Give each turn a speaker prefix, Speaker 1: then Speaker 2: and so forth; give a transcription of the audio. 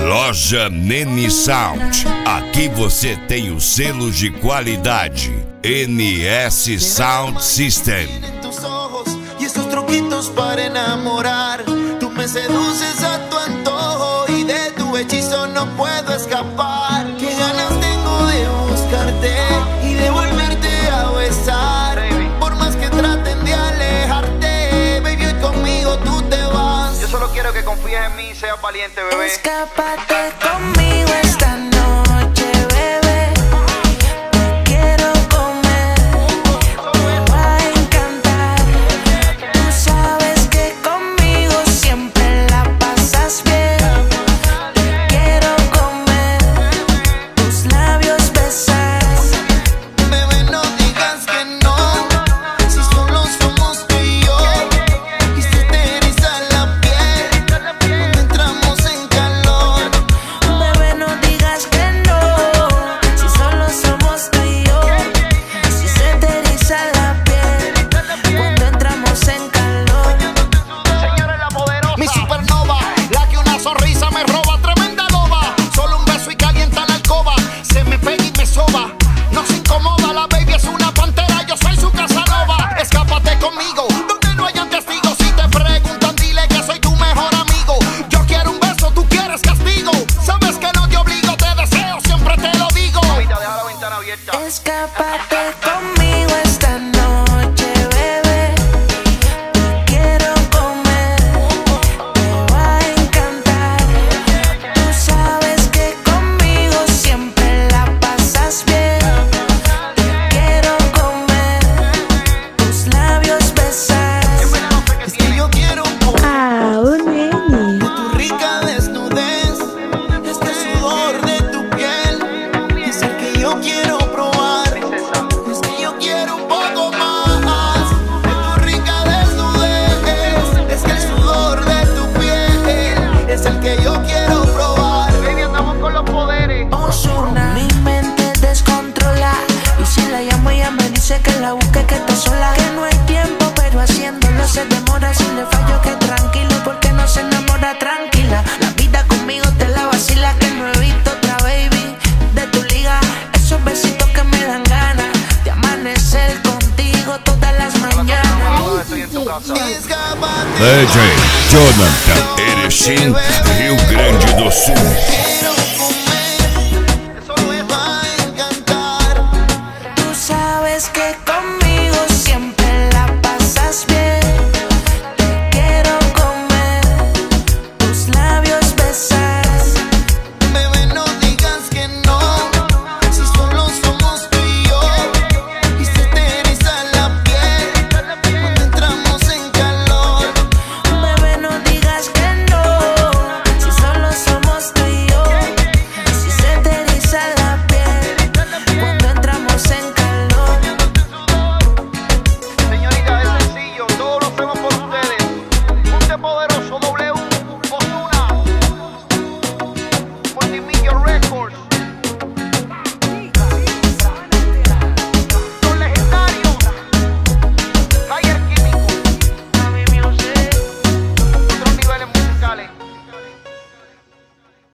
Speaker 1: Loja Nene Sound. Aqui você tem o selo de qualidade NS Sound System.
Speaker 2: Tus ojos y esos truquitos para enamorar. Tú me seduces a tu antojo y de tu hechizo no puedo escapar. Qué ganas tengo de buscarte y de volverte a besar. Por más que traten de alejarte, baby, hoy conmigo tú te vas.
Speaker 3: Yo solo quiero que confíes en mí y seas valiente, bebé.
Speaker 4: Escápate conmigo esta noche, bebé. Te quiero comer, te va a encantar. Tú sabes que conmigo siempre la pasas bien. Te quiero comer, tus labios besar.
Speaker 2: Bebé, no digas que no, si solo somos tú y yo. Y se te eriza la piel cuando entramos en calor.
Speaker 4: Bebé, no digas que no, si solo somos tú y yo. Si se te eriza la piel cuando entramos en calor.
Speaker 3: Señores, la poderosa.
Speaker 2: Mi supernova, la que una sonrisa me roba, tremenda loba. Solo un beso y calienta la alcoba. Se me pega y me soba, no se incomoda. La baby es una pantera, yo soy su casanova. Escápate conmigo, donde no hayan testigos. Si te preguntan, dile que soy tu mejor amigo. Yo quiero un beso, tú quieres castigo. Sabes que no te obligo, te deseo, siempre te lo digo.
Speaker 3: Mamita, deja la ventana abierta.
Speaker 4: Escápate conmigo esta noche, bebé. Te quiero comer, te va a encantar. Tú sabes que conmigo siempre la pasas bien. Te quiero comer, tus labios besar.
Speaker 2: Es que yo quiero un poco
Speaker 5: Nene.
Speaker 2: de tu rica desnudez. Este sudor de tu piel es el que yo quiero probar. Es que yo quiero un poco más de tu rica desnudez. Es que el sudor de tu piel es el que yo quiero probar.
Speaker 3: Baby, andamos con los poderes.
Speaker 4: Ozuna. Mi mente descontrola y si la llamo ella me dice que la busque, que está sola, que no hay tiempo, pero haciéndolo se demora. Si le fallo que tranquilo, porque no se enamora tranquila. La vida conmigo te la vacila, que no he visto otra baby de tu liga. Esos besitos que me dan ganas de amanecer contigo todas las mañanas.
Speaker 3: Estoy en tu casa.
Speaker 2: Escápate.
Speaker 1: DJ Jonathan Erechim, Rio Grande do Sul.